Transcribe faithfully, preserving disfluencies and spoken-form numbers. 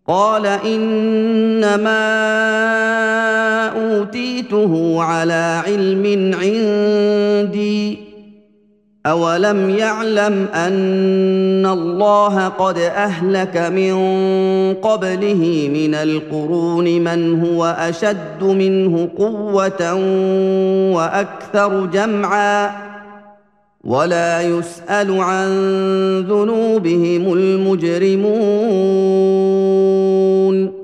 قال إنما أوتيته على علم عندي أولم يعلم أن الله قد أهلك من قبله من القرون من هو أشد منه قوة وأكثر جمعا ولا يسأل عن ذنوبهم المجرمون